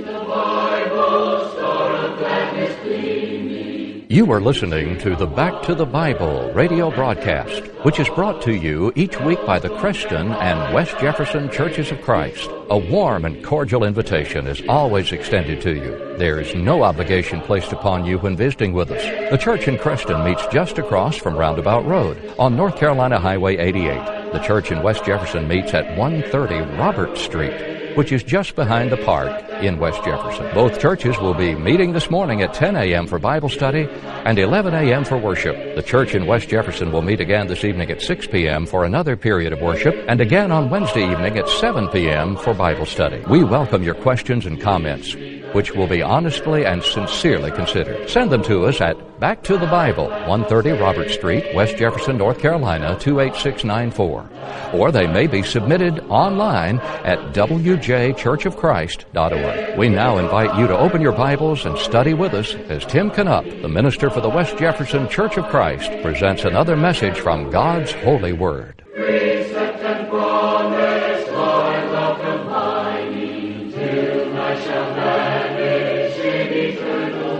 You are listening to the Back to the Bible radio broadcast, which is brought to you each week by the Creston and West Jefferson Churches of Christ. A warm and cordial invitation is always extended to you. There is no obligation placed upon you when visiting with us. The church in Creston meets just across from Roundabout Road on North Carolina Highway 88. The church in West Jefferson meets at 130 Robert Street, which is just behind the park in West Jefferson. Both churches will be meeting this morning at 10 a.m. for Bible study and 11 a.m. for worship. The church in West Jefferson will meet again this evening at 6 p.m. for another period of worship, and again on Wednesday evening at 7 p.m. for Bible study. We welcome your questions and comments, which will be honestly and sincerely considered. Send them to us at Back to the Bible, 130 Robert Street, West Jefferson, North Carolina, 28694. Or they may be submitted online at wjchurchofchrist.org. We now invite you to open your Bibles and study with us as Tim Canup, the minister for the West Jefferson Church of Christ, presents another message from God's holy word. Precept and promise, Lord, love combining, till I shall vanish in eternal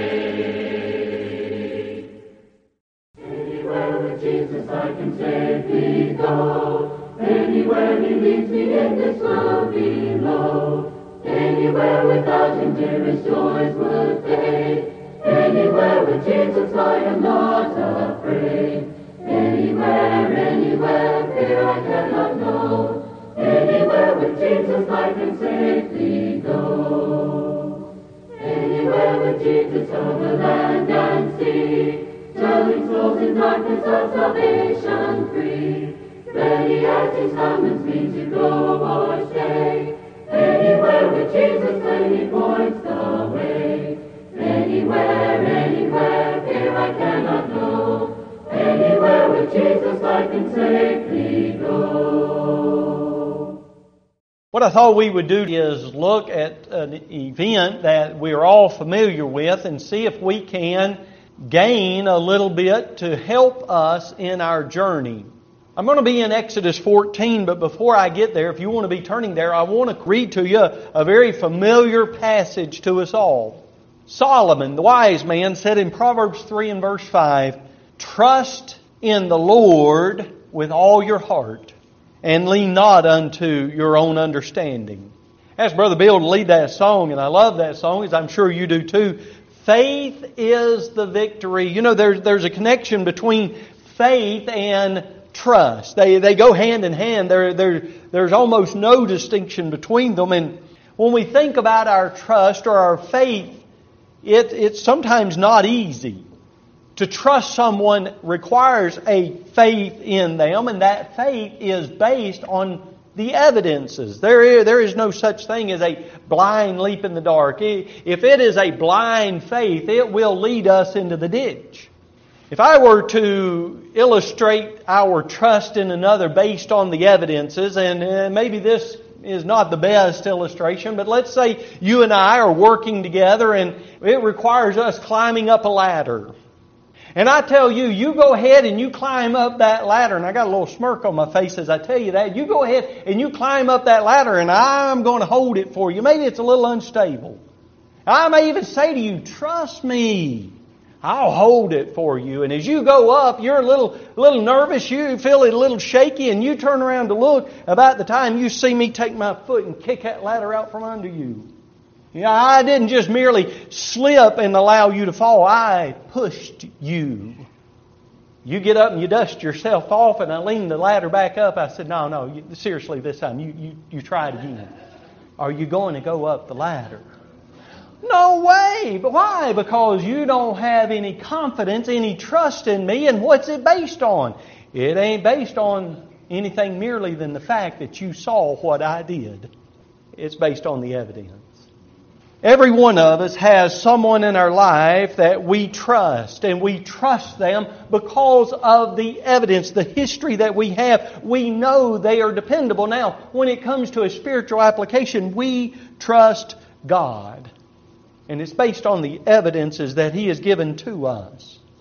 day. Anywhere with Jesus I can safely go, anywhere He leads me in this world below, anywhere without Him dearest joys would fade, anywhere with Jesus I am not afraid. Anywhere, fear I cannot know. Anywhere with Jesus I can safely go. Anywhere with Jesus over land and sea, telling souls in darkness of salvation free. Ready as His summons me to go or stay. Anywhere with Jesus when He points the way. Anywhere, fear I cannot know. Anywhere with Jesus I can safely go. What I thought we would do is look at an event that we're all familiar with and see if we can gain a little bit to help us in our journey. I'm going to be in Exodus 14, but before I get there, if you want to be turning there, I want to read to you a very familiar passage to us all. Solomon, the wise man, said in Proverbs 3 and verse 5, "Trust in the Lord with all your heart, and lean not unto your own understanding." Asked Brother Bill to lead that song, and I love that song, as I'm sure you do too. Faith is the victory. You know, there's a connection between faith and trust. They go hand in hand. There's almost no distinction between them. And when we think about our trust or our faith, it's sometimes not easy. To trust someone requires a faith in them, and that faith is based on the evidences. There is no such thing as a blind leap in the dark. If it is a blind faith, it will lead us into the ditch. If I were to illustrate our trust in another based on the evidences, and maybe this is not the best illustration, but let's say you and I are working together and it requires us climbing up a ladder. And I tell you, you go ahead and you climb up that ladder, and I got a little smirk on my face as I tell you that. You go ahead and you climb up that ladder, and I'm going to hold it for you. Maybe it's a little unstable. I may even say to you, trust me, I'll hold it for you. And as you go up, you're a little nervous, you feel it a little shaky, and you turn around to look. About the time you see me take my foot and kick that ladder out from under you. You know, I didn't just merely slip and allow you to fall. I pushed you. You get up and you dust yourself off, and I leaned the ladder back up. I said, no, seriously this time, you try it again. Are you going to go up the ladder? No way. But why? Because you don't have any confidence, any trust in me. And what's it based on? It ain't based on anything merely than the fact that you saw what I did. It's based on the evidence. Every one of us has someone in our life that we trust, and we trust them because of the evidence, the history that we have. We know they are dependable. Now, when it comes to a spiritual application, we trust God. And it's based on the evidences that He has given to us.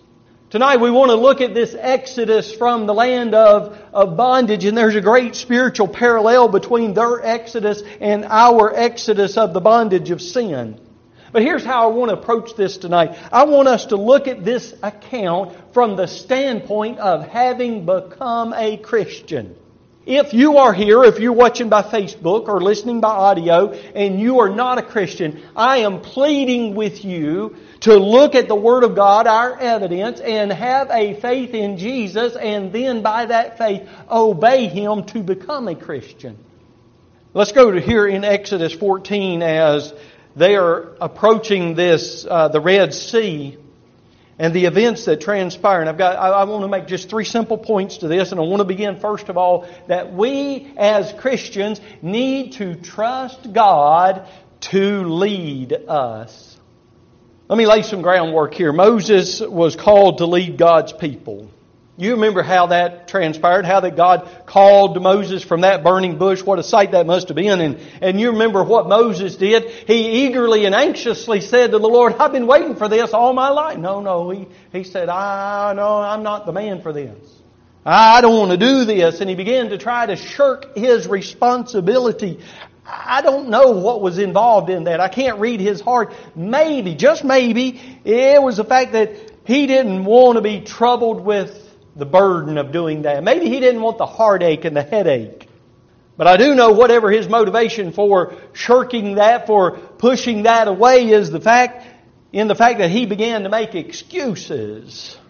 Tonight we want to look at this exodus from the land of bondage, and there's a great spiritual parallel between their exodus and our exodus of the bondage of sin. But here's how I want to approach this tonight. I want us to look at this account from the standpoint of having become a Christian. If you are here, if you're watching by Facebook or listening by audio, and you are not a Christian, I am pleading with you to look at the Word of God, our evidence, and have a faith in Jesus, and then by that faith obey Him to become a Christian. Let's go to here in Exodus 14 as they are approaching this, the Red Sea, and the events that transpire. And I want to make just 3 simple points to this, and I want to begin first of all that we as Christians need to trust God to lead us. Let me lay some groundwork here. Moses was called to lead God's people. You remember how that transpired, how that God called Moses from that burning bush. What a sight that must have been. And you remember what Moses did. He eagerly and anxiously said to the Lord, I've been waiting for this all my life. No. He said, I'm not the man for this. I don't want to do this. And he began to try to shirk his responsibility. I don't know what was involved in that. I can't read his heart. Maybe, just maybe, it was the fact that he didn't want to be troubled with the burden of doing that. Maybe he didn't want the heartache and the headache. But I do know whatever his motivation for shirking that, for pushing that away, is the fact that he began to make excuses,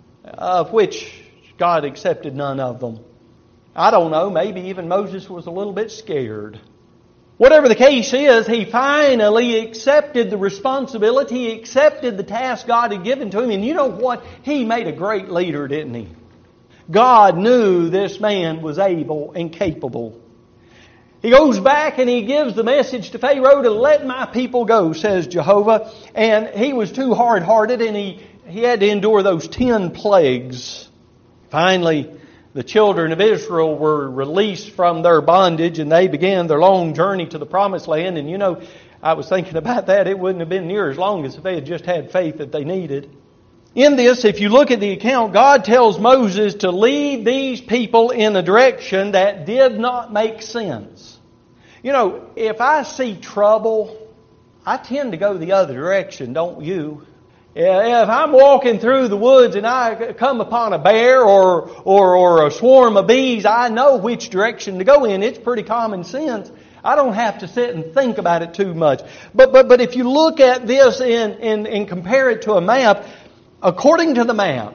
of which God accepted none of them. I don't know, maybe even Moses was a little bit scared. Whatever the case is, he finally accepted the responsibility. He accepted the task God had given to him. And you know what? He made a great leader, didn't he? God knew this man was able and capable. He goes back and he gives the message to Pharaoh to let my people go, says Jehovah. And he was too hard-hearted, and he had to endure those 10 plagues. Finally, the children of Israel were released from their bondage, and they began their long journey to the Promised Land. And you know, I was thinking about that. It wouldn't have been near as long as if they had just had faith that they needed. In this, if you look at the account, God tells Moses to lead these people in a direction that did not make sense. You know, if I see trouble, I tend to go the other direction, don't you? If I'm walking through the woods and I come upon a bear or a swarm of bees, I know which direction to go in. It's pretty common sense. I don't have to sit and think about it too much. But if you look at this and compare it to a map, according to the map,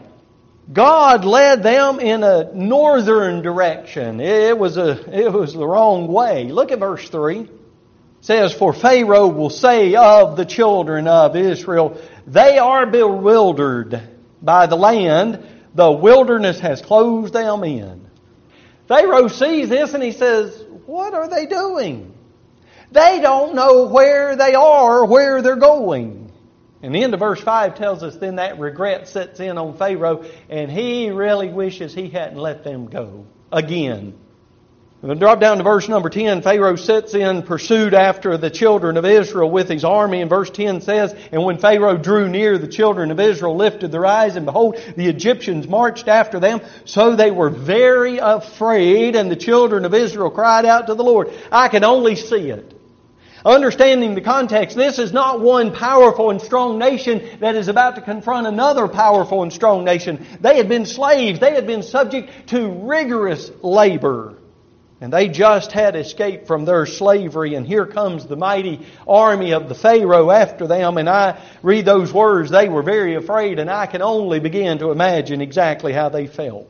God led them in a northern direction. It was the wrong way. Look at verse 3. It says, For Pharaoh will say of the children of Israel, they are bewildered by the land. The wilderness has closed them in. Pharaoh sees this and he says, what are they doing? They don't know where they are or where they're going. And the end of verse 5 tells us then that regret sets in on Pharaoh, and he really wishes he hadn't let them go again. We'll drop down to verse number 10. Pharaoh sets in pursuit after the children of Israel with his army. And verse 10 says, And when Pharaoh drew near, the children of Israel lifted their eyes, and behold, the Egyptians marched after them. So they were very afraid, and the children of Israel cried out to the Lord. I can only see it. Understanding the context, this is not one powerful and strong nation that is about to confront another powerful and strong nation. They had been slaves. They had been subject to rigorous labor. And they just had escaped from their slavery. And here comes the mighty army of the Pharaoh after them. And I read those words, they were very afraid. And I can only begin to imagine exactly how they felt.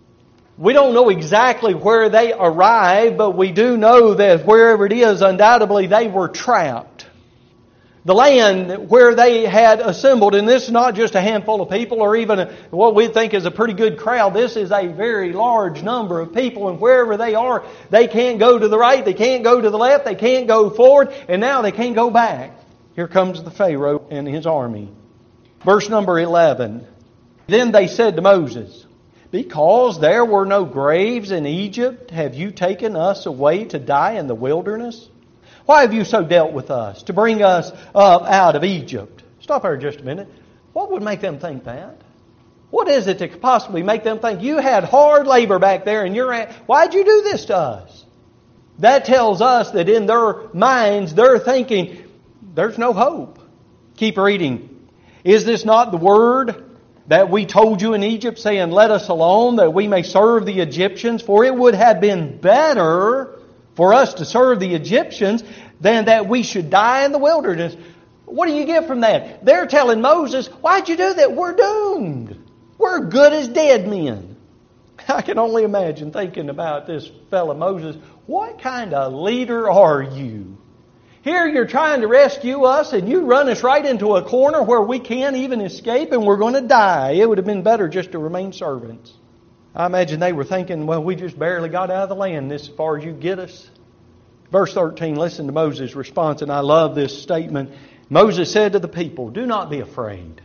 We don't know exactly where they arrived, but we do know that wherever it is, undoubtedly they were trapped. The land where they had assembled, and this is not just a handful of people or even what we think is a pretty good crowd. This is a very large number of people, and wherever they are, they can't go to the right, they can't go to the left, they can't go forward, and now they can't go back. Here comes the Pharaoh and his army. Verse number 11. Then they said to Moses, Because there were no graves in Egypt, have you taken us away to die in the wilderness? Why have you so dealt with us, to bring us up out of Egypt? Stop there just a minute. What would make them think that? What is it that could possibly make them think you had hard labor back there and why'd you do this to us? That tells us that in their minds, they're thinking, there's no hope. Keep reading. Is this not the word that we told you in Egypt, saying, let us alone, that we may serve the Egyptians? For it would have been better for us to serve the Egyptians than that we should die in the wilderness. What do you get from that? They're telling Moses, why'd you do that? We're doomed. We're good as dead men. I can only imagine thinking about this fellow Moses. What kind of leader are you? Here you're trying to rescue us and you run us right into a corner where we can't even escape and we're going to die. It would have been better just to remain servants. I imagine they were thinking, well, we just barely got out of the land this far as you get us. Verse 13, listen to Moses' response, and I love this statement. Moses said to the people, do not be afraid.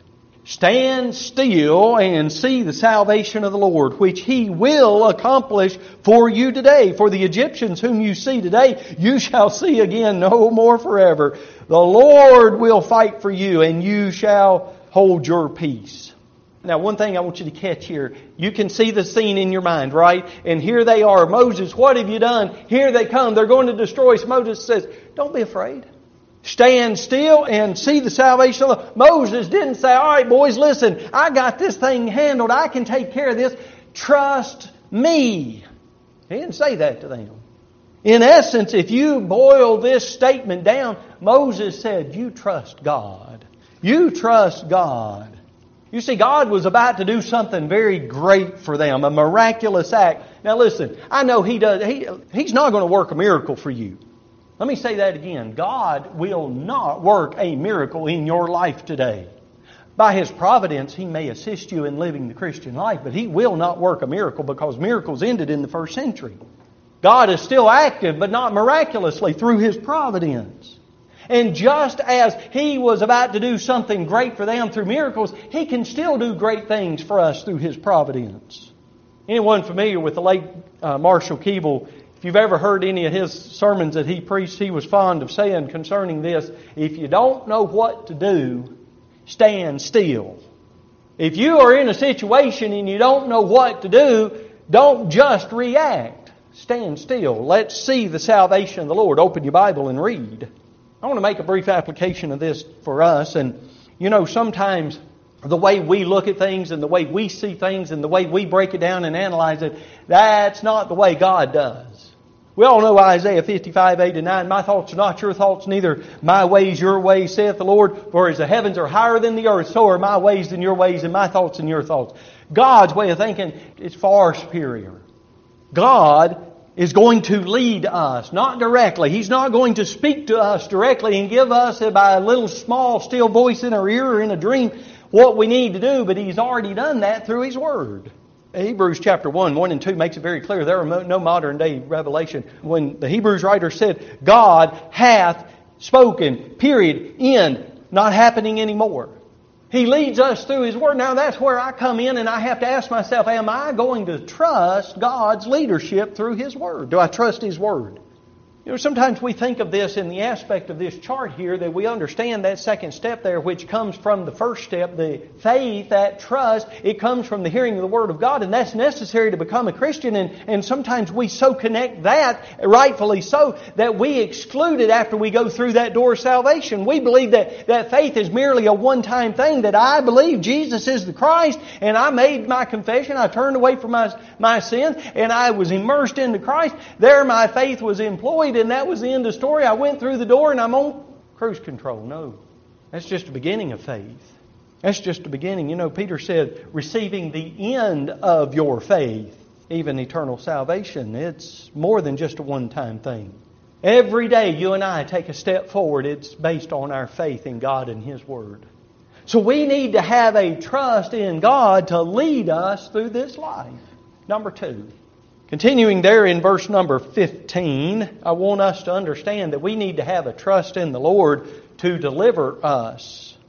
Stand still and see the salvation of the Lord, which He will accomplish for you today. For the Egyptians whom you see today, you shall see again no more forever. The Lord will fight for you, and you shall hold your peace. Now, one thing I want you to catch here. You can see the scene in your mind, right? And here they are. Moses, what have you done? Here they come. They're going to destroy us. Moses says, don't be afraid. Stand still and see the salvation of the Lord. Moses didn't say, all right, boys, listen, I got this thing handled. I can take care of this. Trust me. He didn't say that to them. In essence, if you boil this statement down, Moses said, you trust God. You trust God. You see, God was about to do something very great for them, a miraculous act. Now listen, I know He's not going to work a miracle for you. Let me say that again. God will not work a miracle in your life today. By His providence, He may assist you in living the Christian life, but He will not work a miracle because miracles ended in the first century. God is still active, but not miraculously through His providence. And just as He was about to do something great for them through miracles, He can still do great things for us through His providence. Anyone familiar with the late Marshall Keeble? If you've ever heard any of his sermons that he preached, he was fond of saying concerning this, if you don't know what to do, stand still. If you are in a situation and you don't know what to do, don't just react. Stand still. Let's see the salvation of the Lord. Open your Bible and read. I want to make a brief application of this for us. And, you know, sometimes the way we look at things and the way we see things and the way we break it down and analyze it, that's not the way God does. We all know Isaiah 55, 8 and 9. My thoughts are not your thoughts, neither my ways your ways, saith the Lord. For as the heavens are higher than the earth, so are my ways than your ways, and my thoughts than your thoughts. God's way of thinking is far superior. God is going to lead us, not directly. He's not going to speak to us directly and give us by a little small still voice in our ear or in a dream what we need to do, but He's already done that through His Word. Hebrews chapter 1 and 2 makes it very clear there are no modern day revelation. When the Hebrews writer said, God hath spoken, period, end, not happening anymore. He leads us through His Word. Now that's where I come in and I have to ask myself, am I going to trust God's leadership through His Word? Do I trust His Word? You know, sometimes we think of this in the aspect of this chart here, that we understand that second step there, which comes from the first step, the faith, that trust. It comes from the hearing of the Word of God, and that's necessary to become a Christian. And sometimes we so connect that, rightfully so, that we exclude it after we go through that door of salvation. We believe that faith is merely a one-time thing, that I believe Jesus is the Christ, and I made my confession, I turned away from my sins, and I was immersed into Christ. There my faith was employed, and that was the end of the story. I went through the door and I'm on cruise control. No. That's just the beginning of faith. That's just the beginning. You know, Peter said, receiving the end of your faith, even eternal salvation. It's more than just a one-time thing. Every day you and I take a step forward. It's based on our faith in God and His Word. So we need to have a trust in God to lead us through this life. Number 2. Continuing there in verse number 15, I want us to understand that we need to have a trust in the Lord to deliver us.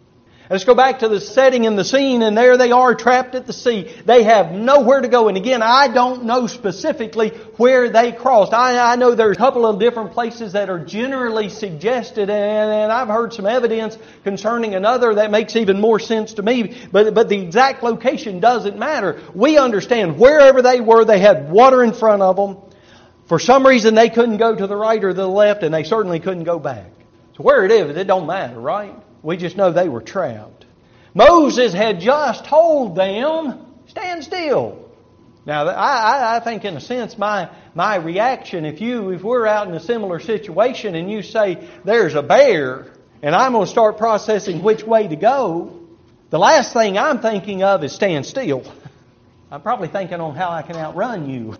Let's go back to the setting and the scene, and there they are trapped at the sea. They have nowhere to go. And again, I don't know specifically where they crossed. I know there's a couple of different places that are generally suggested, and I've heard some evidence concerning another that makes even more sense to me. But the exact location doesn't matter. We understand wherever they were, they had water in front of them. For some reason, they couldn't go to the right or the left, and they certainly couldn't go back. So where it is, it don't matter, right? We just know they were trapped. Moses had just told them, stand still. Now, I think in a sense my reaction, if we're out in a similar situation and you say, there's a bear, and I'm going to start processing which way to go, the last thing I'm thinking of is stand still. I'm probably thinking on how I can outrun you.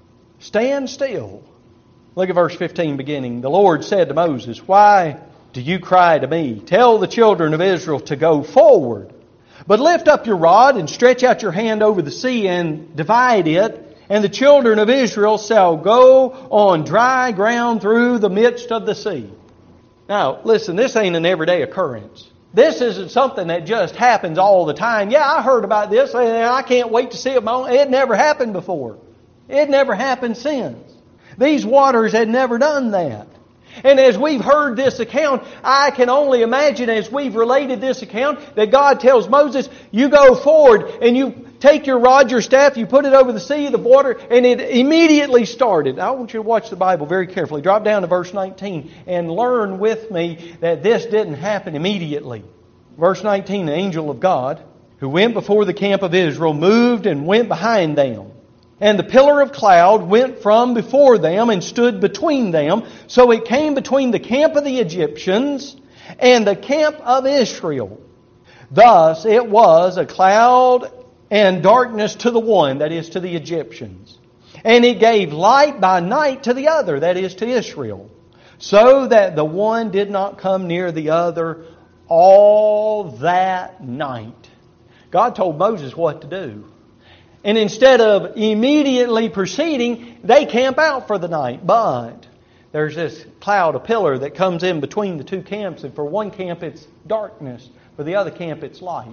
Stand still. Look at verse 15 beginning. The Lord said to Moses, why do you cry to me? Tell the children of Israel to go forward. But lift up your rod and stretch out your hand over the sea and divide it. And the children of Israel shall go on dry ground through the midst of the sea. Now, listen, this ain't an everyday occurrence. This isn't something that just happens all the time. Yeah, I heard about this and I can't wait to see it. It never happened before. It never happened since. These waters had never done that. And as we've heard this account, I can only imagine as we've related this account that God tells Moses, you go forward and you take your rod, your staff, you put it over the sea, the water, and it immediately started. I want you to watch the Bible very carefully. Drop down to verse 19 and learn with me that this didn't happen immediately. Verse 19, the angel of God, who went before the camp of Israel, moved and went behind them. And the pillar of cloud went from before them and stood between them. So it came between the camp of the Egyptians and the camp of Israel. Thus it was a cloud and darkness to the one, that is to the Egyptians. And it gave light by night to the other, that is to Israel. So that the one did not come near the other all that night. God told Moses what to do. And instead of immediately proceeding, they camp out for the night. But there's this cloud, a pillar that comes in between the two camps. And for one camp it's darkness. For the other camp it's light.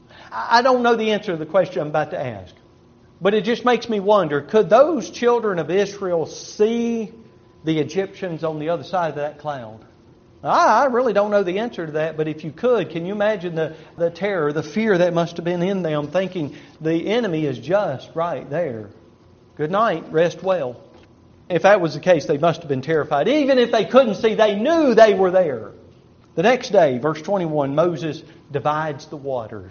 I don't know the answer to the question I'm about to ask. But it just makes me wonder, could those children of Israel see the Egyptians on the other side of that cloud? I really don't know the answer to that, but if you could, can you imagine the terror, the fear that must have been in them, thinking the enemy is just right there. Good night, rest well. If that was the case, they must have been terrified. Even if they couldn't see, they knew they were there. The next day, verse 21, Moses divides the waters.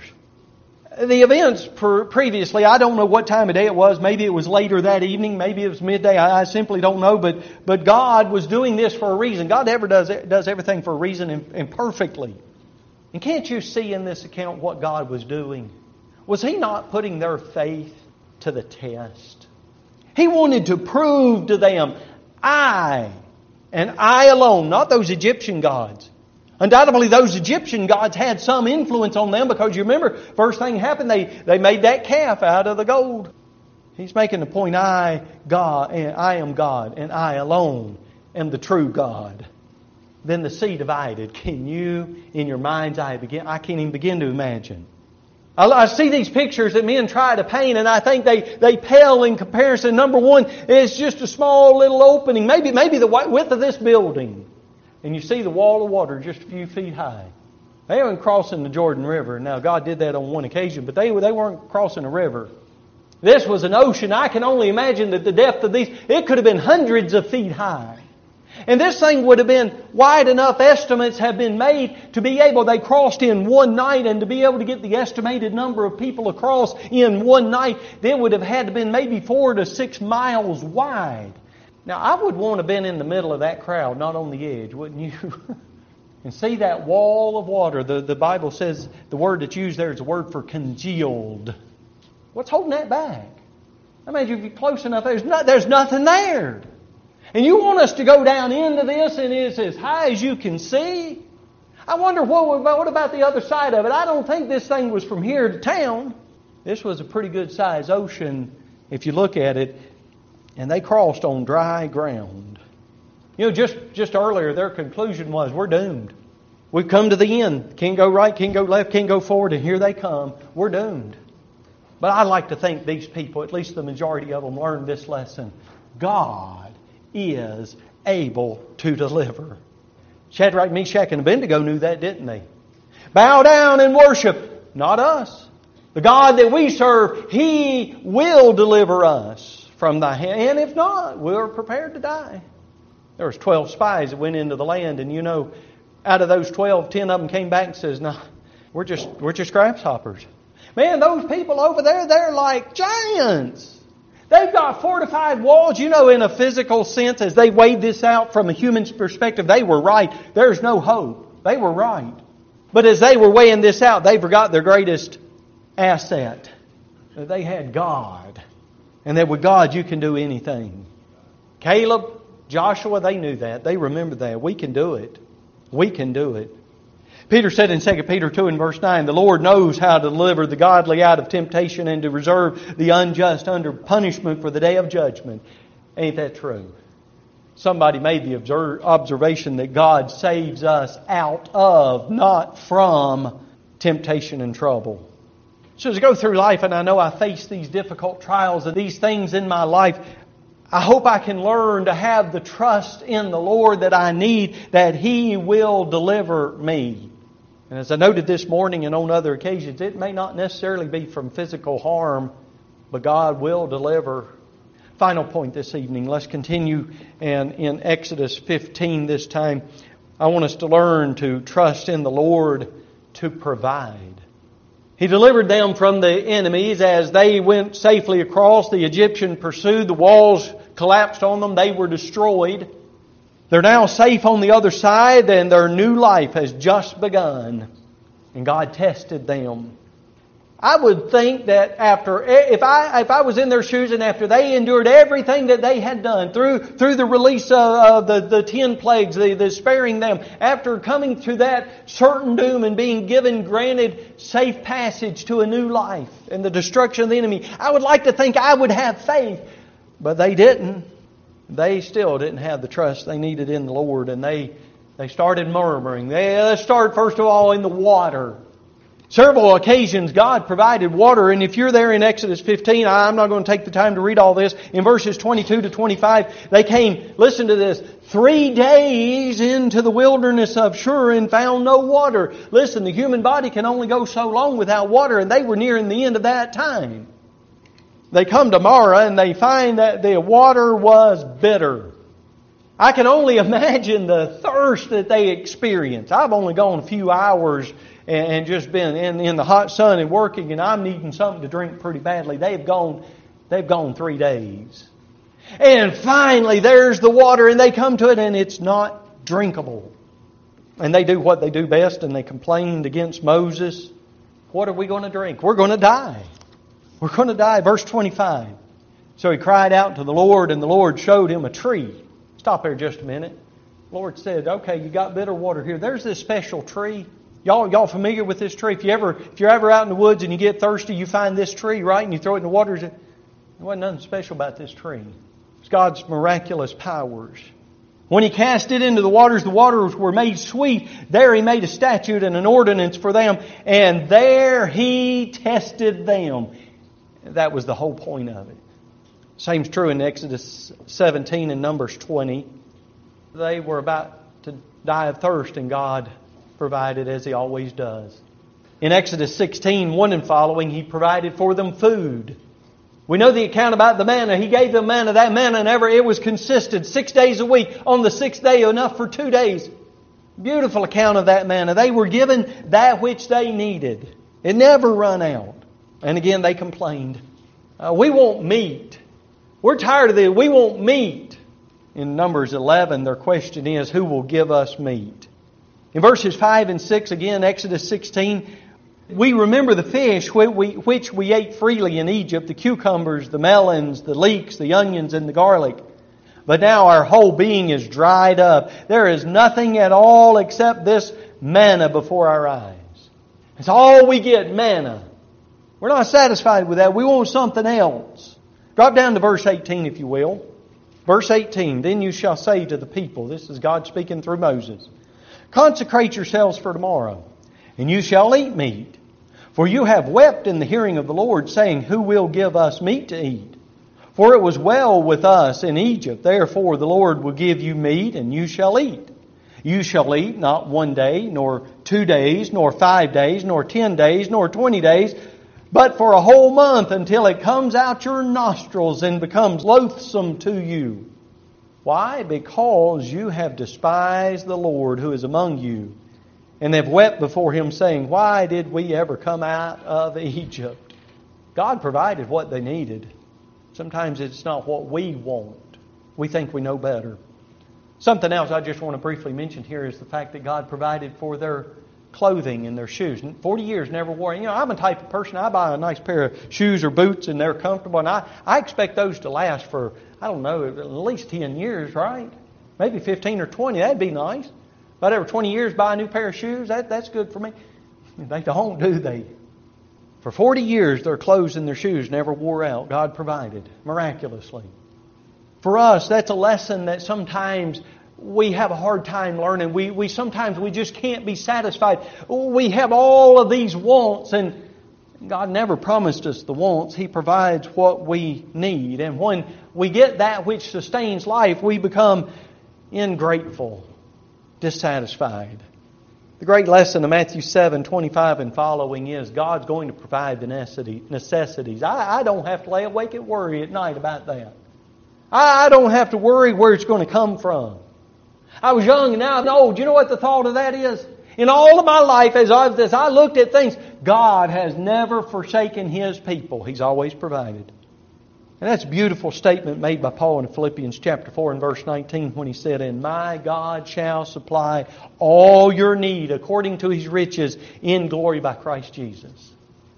The events previously, I don't know what time of day it was. Maybe it was later that evening. Maybe it was midday. I simply don't know. But God was doing this for a reason. God ever does everything for a reason and perfectly. And can't you see in this account what God was doing? Was He not putting their faith to the test? He wanted to prove to them, I, and I alone, not those Egyptian gods. Undoubtedly, those Egyptian gods had some influence on them because you remember, first thing happened, they made that calf out of the gold. He's making the point, I am God, and I alone am the true God. Then the sea divided. Can you, in your mind's eye, I can't even begin to imagine. I see these pictures that men try to paint, and I think they pale in comparison. Number one, it's just a small little opening, maybe the width of this building. And you see the wall of water just a few feet high. They weren't crossing the Jordan River. Now, God did that on one occasion, but they weren't crossing a river. This was an ocean. I can only imagine that the depth of these, it could have been hundreds of feet high. And this thing would have been wide enough, estimates have been made to be able, they crossed in one night, and to be able to get the estimated number of people across in one night, they would have had to been maybe 4 to 6 miles wide. Now, I would want to have been in the middle of that crowd, not on the edge, wouldn't you? And see that wall of water. The Bible says the word that's used there is a word for congealed. What's holding that back? I mean, if you're close enough, there's nothing there. And you want us to go down into this and it's as high as you can see? I wonder what about the other side of it? I don't think this thing was from here to town. This was a pretty good sized ocean if you look at it. And they crossed on dry ground. You know, just earlier their conclusion was, we're doomed. We've come to the end. Can't go right, can't go left, can't go forward, and here they come. We're doomed. But I like to think these people, at least the majority of them, learned this lesson. God is able to deliver. Shadrach, Meshach, and Abednego knew that, didn't they? Bow down and worship. Not us. The God that we serve, He will deliver us from thy hand. And if not, we're prepared to die. There was 12 spies that went into the land, and out of those 12, 10 of them came back and says, "No, we're just grasshoppers." Man, those people over there, they're like giants. They've got fortified walls. In a physical sense, as they weighed this out from a human's perspective, they were right. There's no hope. They were right. But as they were weighing this out, they forgot their greatest asset. That they had God. And that with God you can do anything. Caleb, Joshua, they knew that. They remembered that. We can do it. We can do it. Peter said in 2 Peter 2 and verse 9, the Lord knows how to deliver the godly out of temptation and to reserve the unjust under punishment for the day of judgment. Ain't that true? Somebody made the observation that God saves us out of, not from, temptation and trouble. So as I go through life and I know I face these difficult trials and these things in my life, I hope I can learn to have the trust in the Lord that I need, that He will deliver me. And as I noted this morning and on other occasions, it may not necessarily be from physical harm, but God will deliver. Final point this evening. Let's continue in Exodus 15 this time. I want us to learn to trust in the Lord to provide. He delivered them from the enemies as they went safely across. The Egyptian pursued. The walls collapsed on them. They were destroyed. They're now safe on the other side, and their new life has just begun. And God tested them. I would think that if I was in their shoes and after they endured everything that they had done through the release of the 10 plagues, the sparing them, after coming through that certain doom and being granted safe passage to a new life and the destruction of the enemy, I would like to think I would have faith. But they didn't. They still didn't have the trust they needed in the Lord, and they started murmuring. Let's start first of all in the water. Several occasions God provided water, and if you're there in Exodus 15, I'm not going to take the time to read all this. In verses 22 to 25, they came, listen to this, 3 days into the wilderness of Shur and found no water. Listen, the human body can only go so long without water, and they were nearing the end of that time. They come to Marah and they find that the water was bitter. I can only imagine the thirst that they experienced. I've only gone a few hours and just been in the hot sun and working, and I'm needing something to drink pretty badly. They've gone 3 days. And finally there's the water, and they come to it and it's not drinkable. And they do what they do best, and they complained against Moses. What are we going to drink? We're going to die. We're going to die. Verse 25. So he cried out to the Lord, and the Lord showed him a tree. Stop there just a minute. The Lord said, okay, you got bitter water here. There's this special tree. Y'all familiar with this tree? If you're ever out in the woods and you get thirsty, you find this tree, right? And you throw it in the water. There wasn't nothing special about this tree. It's God's miraculous powers. When He cast it into the waters were made sweet. There He made a statute and an ordinance for them. And there He tested them. That was the whole point of it. Same's true in Exodus 17 and Numbers 20. They were about to die of thirst, and God provided as He always does. In Exodus 16, 1 and following, He provided for them food. We know the account about the manna. He gave them manna. That manna it was consistent 6 days a week. On the 6th day, enough for 2 days. Beautiful account of that manna. They were given that which they needed. It never run out. And again, they complained. We want meat. We're tired of this. We want meat. In Numbers 11, their question is, who will give us meat? In verses 5 and 6, again, Exodus 16, we remember the fish which we ate freely in Egypt, the cucumbers, the melons, the leeks, the onions, and the garlic. But now our whole being is dried up. There is nothing at all except this manna before our eyes. It's all we get, manna. We're not satisfied with that. We want something else. Drop down to verse 18, if you will. Verse 18, then you shall say to the people, this is God speaking through Moses, Consecrate yourselves for tomorrow, and you shall eat meat. For you have wept in the hearing of the Lord, saying, Who will give us meat to eat? For it was well with us in Egypt. Therefore the Lord will give you meat, and you shall eat. You shall eat not 1 day, nor 2 days, nor 5 days, nor 10 days, nor 20 days, but for a whole month, until it comes out your nostrils and becomes loathsome to you. Why? Because you have despised the Lord who is among you, and have wept before Him, saying, Why did we ever come out of Egypt? God provided what they needed. Sometimes it's not what we want. We think we know better. Something else I just want to briefly mention here is the fact that God provided for their clothing and their shoes. 40 years never wore. I'm a type of person, I buy a nice pair of shoes or boots and they're comfortable. And I expect those to last for, at least 10 years, right? Maybe 15 or 20. That'd be nice. If I'd ever 20 years buy a new pair of shoes, that's good for me. They don't, do they? For 40 years, their clothes and their shoes never wore out. God provided miraculously. For us, that's a lesson that sometimes we have a hard time learning. We sometimes just can't be satisfied. We have all of these wants, and God never promised us the wants. He provides what we need. And when we get that which sustains life, we become ingrateful, dissatisfied. The great lesson of Matthew 7:25 and following is God's going to provide the necessities. I don't have to lay awake and worry at night about that. I don't have to worry where it's going to come from. I was young and now I'm old. You know what the thought of that is? In all of my life, as I looked at things, God has never forsaken His people. He's always provided. And that's a beautiful statement made by Paul in Philippians chapter 4 and verse 19 when he said, And my God shall supply all your need according to His riches in glory by Christ Jesus.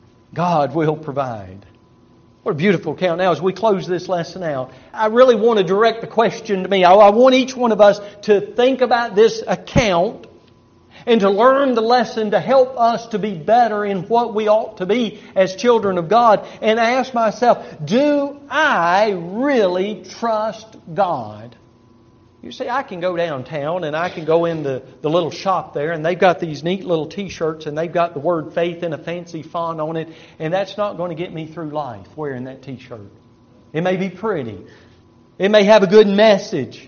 God will provide. What a beautiful account. Now, as we close this lesson out, I really want to direct the question to me. I want each one of us to think about this account and to learn the lesson to help us to be better in what we ought to be as children of God. And I ask myself, do I really trust God? You see, I can go downtown and I can go into the little shop there and they've got these neat little t-shirts and they've got the word faith in a fancy font on it, and that's not going to get me through life wearing that t-shirt. It may be pretty. It may have a good message.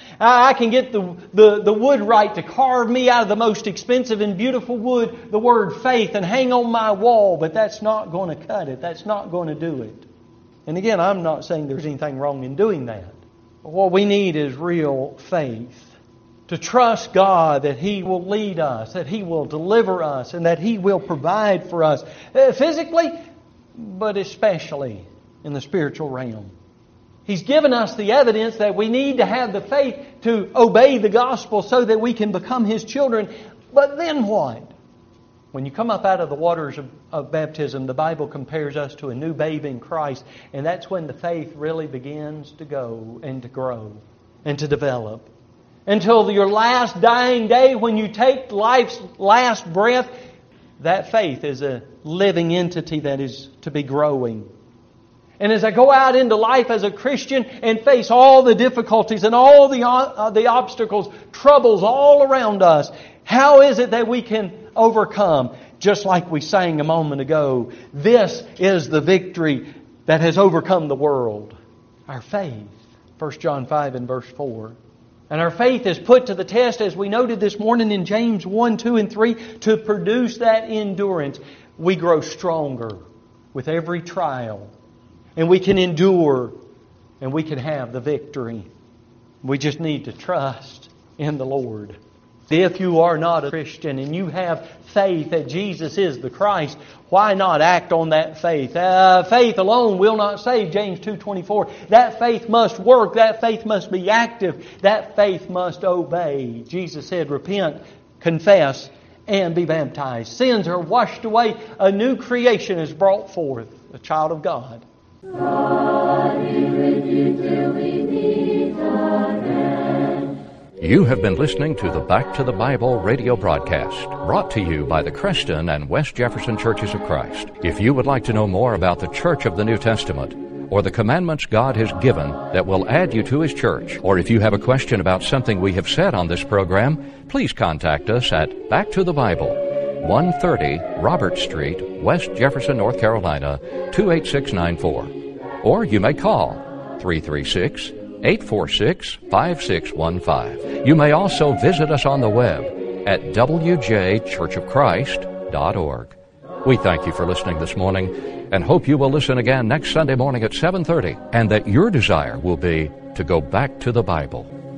I can get the woodwright to carve me out of the most expensive and beautiful wood the word faith and hang on my wall, but that's not going to cut it. That's not going to do it. And again, I'm not saying there's anything wrong in doing that. But what we need is real faith. To trust God that He will lead us, that He will deliver us, and that He will provide for us physically, but especially in the spiritual realm. He's given us the evidence that we need to have the faith to obey the gospel so that we can become His children. But then what? When you come up out of the waters of baptism, the Bible compares us to a new babe in Christ. And that's when the faith really begins to go and to grow and to develop. Until your last dying day, when you take life's last breath, that faith is a living entity that is to be growing. And as I go out into life as a Christian and face all the difficulties and all the obstacles, troubles all around us, how is it that we can overcome? Just like we sang a moment ago, this is the victory that has overcome the world. Our faith. 1 John 5 and verse 4. And our faith is put to the test, as we noted this morning in James 1, 2, and 3, to produce that endurance. We grow stronger with every trial. And we can endure, and we can have the victory. We just need to trust in the Lord. If you are not a Christian and you have faith that Jesus is the Christ, why not act on that faith? Faith alone will not save, James 2:24. That faith must work. That faith must be active. That faith must obey. Jesus said, repent, confess, and be baptized. Sins are washed away. A new creation is brought forth, a child of God. God be with you till we meet again. You have been listening to the Back to the Bible radio broadcast, brought to you by the Creston and West Jefferson Churches of Christ. If you would like to know more about the Church of the New Testament, or the commandments God has given that will add you to His church. Or if you have a question about something we have said on this program, please contact us at Back to the Bible, 130 Robert Street, West Jefferson, North Carolina, 28694. Or you may call 336-846-5615. You may also visit us on the web at wjchurchofchrist.org. We thank you for listening this morning and hope you will listen again next Sunday morning at 7:30, and that your desire will be to go back to the Bible.